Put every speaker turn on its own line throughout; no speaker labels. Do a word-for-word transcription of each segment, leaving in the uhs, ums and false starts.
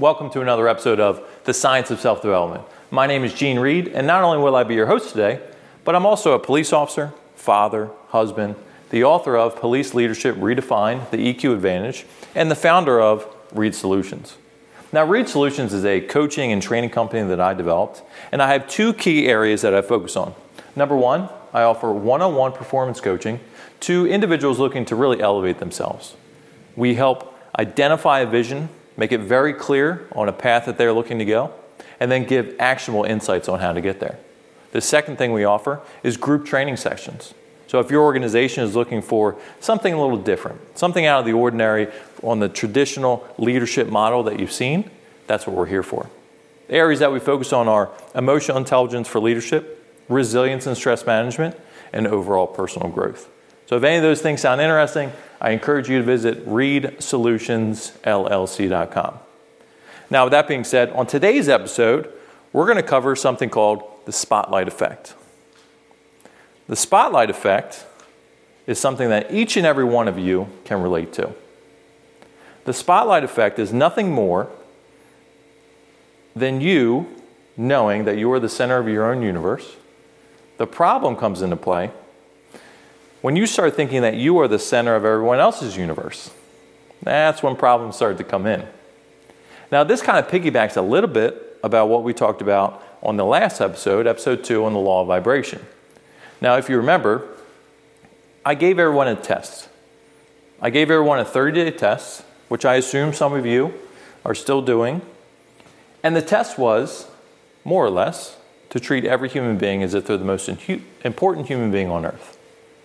Welcome to another episode of The Science of Self-Development. My name is Gene Reed, and not only will I be your host today, but I'm also a police officer, father, husband, the author of Police Leadership Redefined, the E Q Advantage, and the founder of Reed Solutions. Now, Reed Solutions is a coaching and training company that I developed, and I have two key areas that I focus on. Number one, I offer one-on-one performance coaching to individuals looking to really elevate themselves. We help identify a vision, make it very clear on a path that they're looking to go, and then give actionable insights on how to get there. The second thing we offer is group training sessions. So if your organization is looking for something a little different, something out of the ordinary on the traditional leadership model that you've seen, that's what we're here for. The areas that we focus on are emotional intelligence for leadership, resilience and stress management, and overall personal growth. So if any of those things sound interesting, I encourage you to visit reed solutions l l c dot com. Now, with that being said, on today's episode, we're going to cover something called the spotlight effect. The spotlight effect is something that each and every one of you can relate to. The spotlight effect is nothing more than you knowing that you are the center of your own universe. The problem comes into play when you start thinking that you are the center of everyone else's universe. That's when problems start to come in. Now, this kind of piggybacks a little bit about what we talked about on the last episode, episode two, on the law of vibration. Now, if you remember, I gave everyone a test. I gave everyone a thirty-day test, which I assume some of you are still doing. And the test was, more or less, to treat every human being as if they're the most important human being on earth.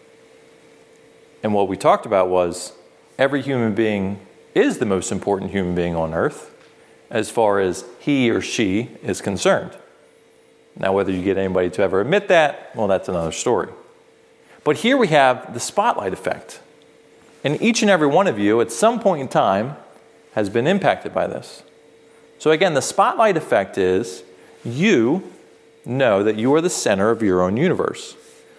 And what we talked about was every human being is the most important human being on earth as far as he or she is concerned. Now, whether you get anybody to ever admit that, well, that's another story. But here we have the spotlight effect. And each and every one of you at some point in time has been impacted by this. So again, the spotlight effect is you know that you are the center of your own universe.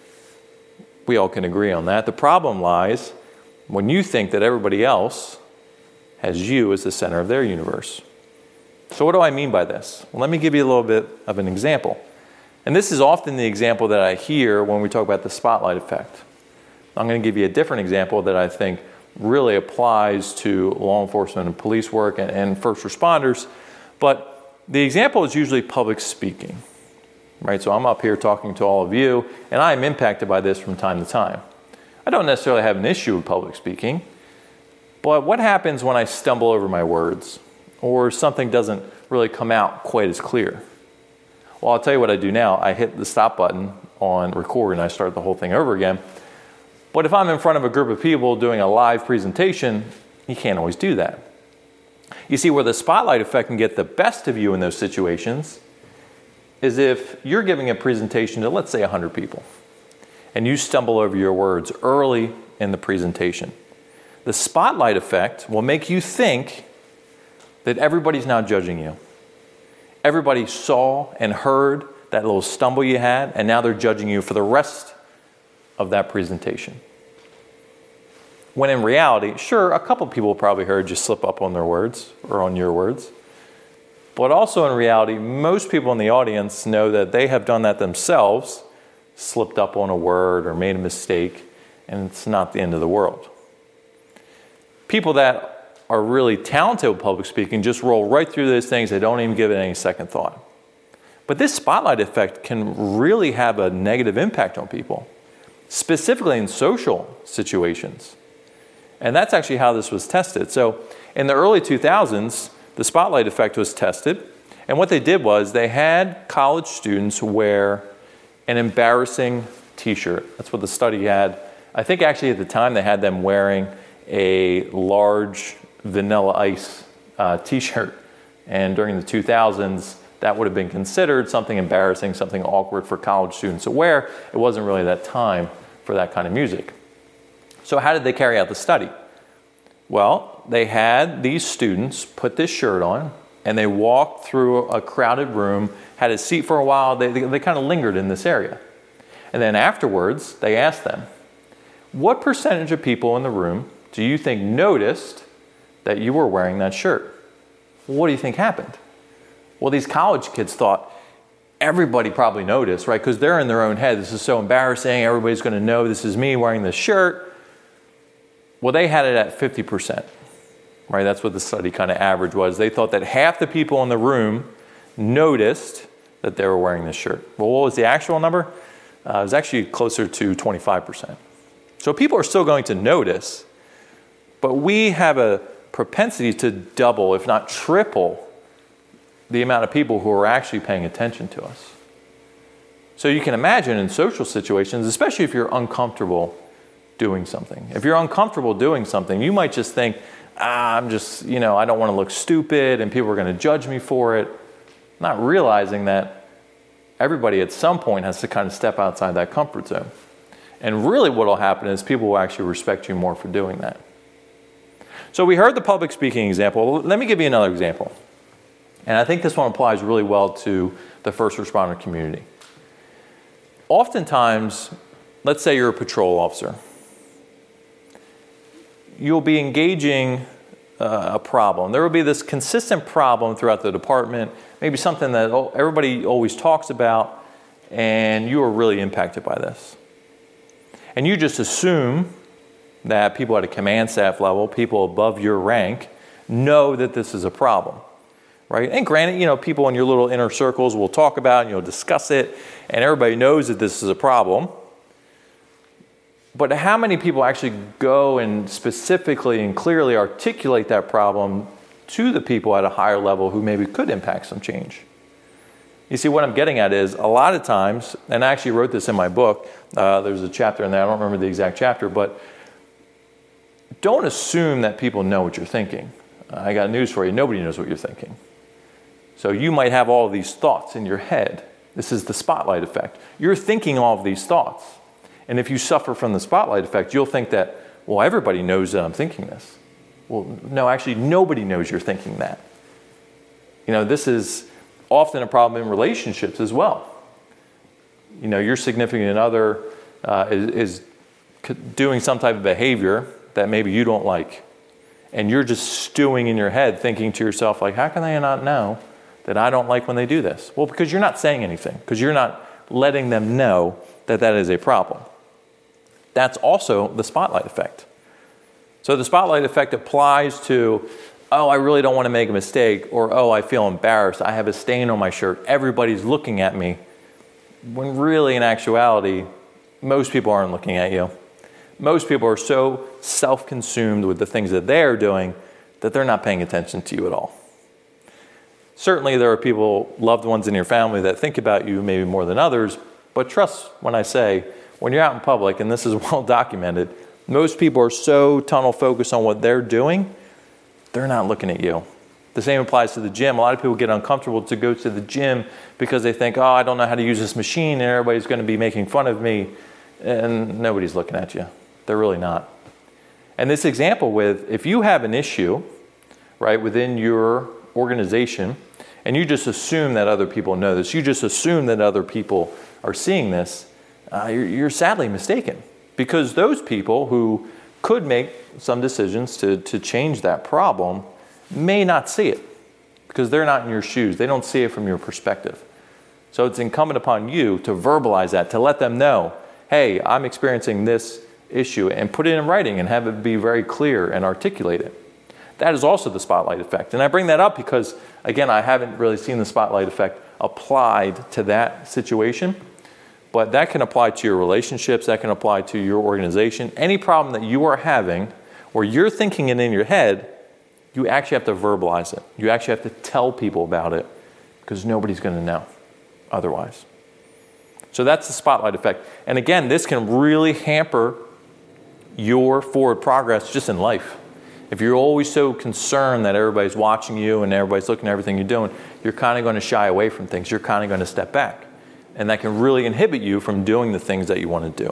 We all can agree on that. The problem lies when you think that everybody else has you as the center of their universe. So what do I mean by this? Well, let me give you a little bit of an example. And this is often the example that I hear when we talk about the spotlight effect. I'm going to give you a different example that I think really applies to law enforcement and police work and, and first responders. But the example is usually public speaking. Right, so I'm up here talking to all of you, and I am impacted by this from time to time. I don't necessarily have an issue with public speaking, but what happens when I stumble over my words or something doesn't really come out quite as clear? Well, I'll tell you what I do now. I hit the stop button on record and I start the whole thing over again. But if I'm in front of a group of people doing a live presentation, you can't always do that. You see, where the spotlight effect can get the best of you in those situations is if you're giving a presentation to, let's say, one hundred people, and you stumble over your words early in the presentation. The spotlight effect will make you think that everybody's now judging you. Everybody saw and heard that little stumble you had, and now they're judging you for the rest of that presentation. When in reality, sure, a couple people probably heard you slip up on their words or on your words. But also in reality, most people in the audience know that they have done that themselves, slipped up on a word or made a mistake, and it's not the end of the world. People that are really talented with public speaking just roll right through those things. They don't even give it any second thought. But this spotlight effect can really have a negative impact on people, specifically in social situations. And that's actually how this was tested. So in the early two thousands, the spotlight effect was tested, and what they did was they had college students wear an embarrassing t-shirt. That's what the study had. I think actually at the time they had them wearing a large Vanilla Ice uh, t-shirt, and during the two thousands that would have been considered something embarrassing, something awkward for college students to wear. It wasn't really that time for that kind of music. So how did they carry out the study? Well, they had these students put this shirt on, and they walked through a crowded room, had a seat for a while. They, they, they kind of lingered in this area. And then afterwards, they asked them, what percentage of people in the room do you think noticed that you were wearing that shirt? What do you think happened? Well, these college kids thought everybody probably noticed, right? Because they're in their own head. This is so embarrassing. Everybody's going to know this is me wearing this shirt. Well, they had it at fifty percent, right? That's what the study kind of average was. They thought that half the people in the room noticed that they were wearing this shirt. Well, what was the actual number? Uh, it was actually closer to twenty-five percent. So people are still going to notice, but we have a propensity to double, if not triple, the amount of people who are actually paying attention to us. So you can imagine in social situations, especially if you're uncomfortable doing something. If you're uncomfortable doing something, you might just think, ah, I'm just, you know, I don't want to look stupid and people are going to judge me for it. Not realizing that everybody at some point has to kind of step outside that comfort zone. And really what will happen is people will actually respect you more for doing that. So we heard the public speaking example. Let me give you another example. And I think this one applies really well to the first responder community. Oftentimes, let's say you're a patrol officer. You'll be engaging uh, a problem. There will be this consistent problem throughout the department, maybe something that everybody always talks about, and you are really impacted by this. And you just assume that people at a command staff level, people above your rank, know that this is a problem, right? And granted, you know, people in your little inner circles will talk about it, you'll discuss it, and everybody knows that this is a problem. But how many people actually go and specifically and clearly articulate that problem to the people at a higher level who maybe could impact some change? You see, what I'm getting at is a lot of times, and I actually wrote this in my book, uh, there's a chapter in there, I don't remember the exact chapter, but don't assume that people know what you're thinking. Uh, I got news for you, nobody knows what you're thinking. So you might have all of these thoughts in your head. This is the spotlight effect. You're thinking all of these thoughts. And if you suffer from the spotlight effect, you'll think that, well, everybody knows that I'm thinking this. Well, no, actually, nobody knows you're thinking that. You know, this is often a problem in relationships as well. You know, your significant other uh, is, is doing some type of behavior that maybe you don't like. And you're just stewing in your head thinking to yourself, like, how can they not know that I don't like when they do this? Well, because you're not saying anything, because you're not letting them know that that is a problem. That's also the spotlight effect. So the spotlight effect applies to, oh, I really don't want to make a mistake, or, oh, I feel embarrassed. I have a stain on my shirt. Everybody's looking at me. When really, in actuality, most people aren't looking at you. Most people are so self-consumed with the things that they're doing that they're not paying attention to you at all. Certainly, there are people, loved ones in your family, that think about you maybe more than others, but trust when I say, when you're out in public, and this is well documented, most people are so tunnel focused on what they're doing, they're not looking at you. The same applies to the gym. A lot of people get uncomfortable to go to the gym because they think, oh, I don't know how to use this machine, and everybody's going to be making fun of me, and nobody's looking at you. They're really not. And this example with, if you have an issue, right, within your organization, and you just assume that other people know this, you just assume that other people are seeing this, uh, you're, you're sadly mistaken. Because those people who could make some decisions to, to change that problem may not see it. Because they're not in your shoes. They don't see it from your perspective. So it's incumbent upon you to verbalize that, to let them know, hey, I'm experiencing this issue, and put it in writing and have it be very clear and articulate it. That is also the spotlight effect. And I bring that up because, again, I haven't really seen the spotlight effect applied to that situation, but that can apply to your relationships, that can apply to your organization. Any problem that you are having where you're thinking it in your head, you actually have to verbalize it. You actually have to tell people about it because nobody's going to know otherwise. So that's the spotlight effect. And again, this can really hamper your forward progress just in life. If you're always so concerned that everybody's watching you and everybody's looking at everything you're doing, you're kind of going to shy away from things. You're kind of going to step back. And that can really inhibit you from doing the things that you want to do.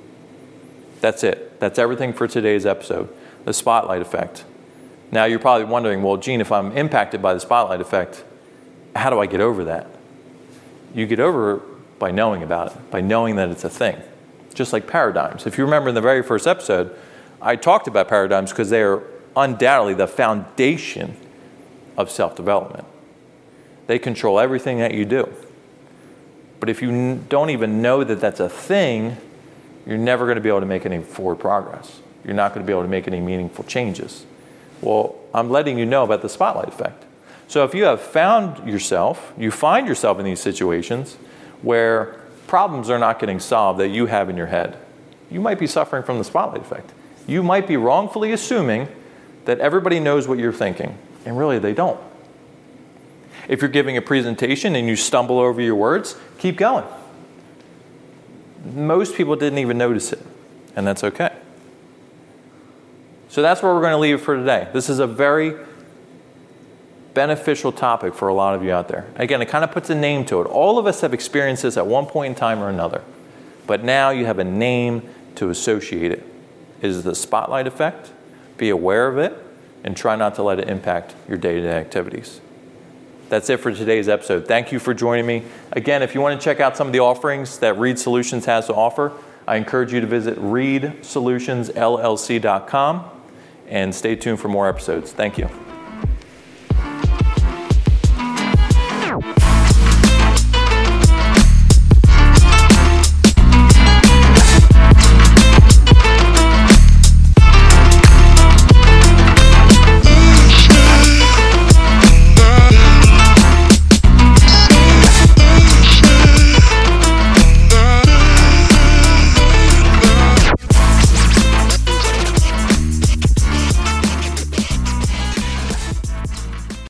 That's it. That's everything for today's episode. The spotlight effect. Now you're probably wondering, well, Gene, if I'm impacted by the spotlight effect, how do I get over that? You get over it by knowing about it, by knowing that it's a thing. Just like paradigms. If you remember in the very first episode, I talked about paradigms because they are undoubtedly the foundation of self-development. They control everything that you do. But if you n- don't even know that that's a thing, you're never going to be able to make any forward progress. You're not going to be able to make any meaningful changes. Well, I'm letting you know about the spotlight effect. So if you have found yourself, you find yourself in these situations where problems are not getting solved that you have in your head, you might be suffering from the spotlight effect. You might be wrongfully assuming that everybody knows what you're thinking, and really they don't. If you're giving a presentation and you stumble over your words, keep going. Most people didn't even notice it, and that's okay. So that's where we're going to leave it for today. This is a very beneficial topic for a lot of you out there. Again, it kind of puts a name to it. All of us have experienced this at one point in time or another, but now you have a name to associate it. It is the spotlight effect. Be aware of it and try not to let it impact your day-to-day activities. That's it for today's episode. Thank you for joining me. Again, if you want to check out some of the offerings that Reed Solutions has to offer, I encourage you to visit reed solutions l l c dot com and stay tuned for more episodes. Thank you.